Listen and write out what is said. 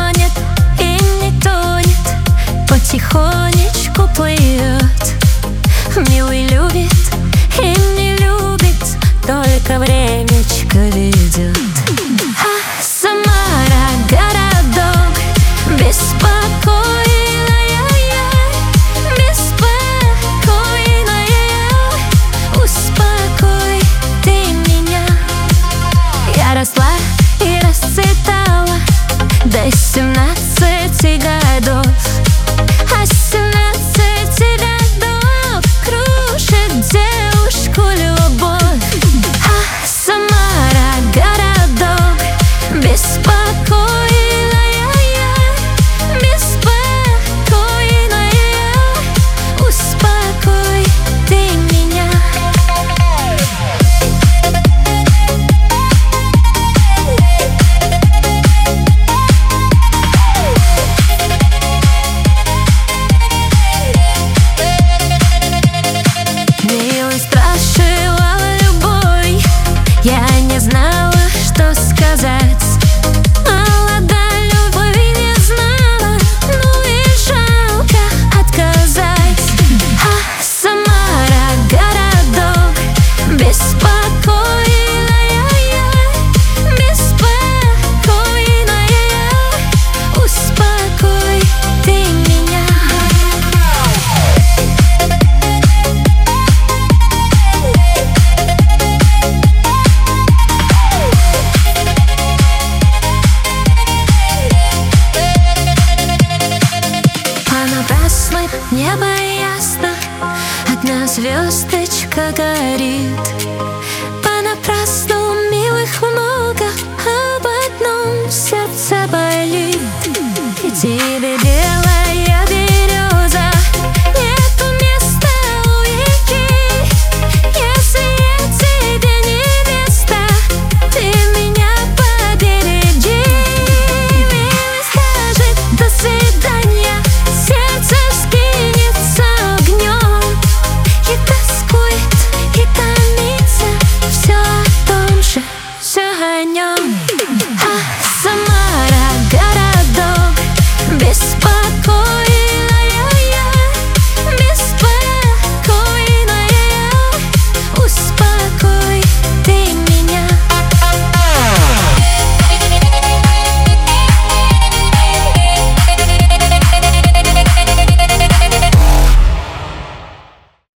тонет и не тонет, потихонечку плывет. Милый любит и не любит, только времечко ведет. А Самара городок беспокойная, беспокойная. Успокой ты меня. Я росла и расцветала до 17 годов, а с 17 годов крушит девушку любовь. А Самара городок беспокойная, беспокойная. Успокой ты меня. Я не знала, что сказать. Молода любовь не знала, ну и жалко отказать. А Самара городок беспокойная, беспокойная. Успокой ты меня. Небо ясно, одна звездочка горит. Понапрасну милых много, об одном сердце болит. И тебе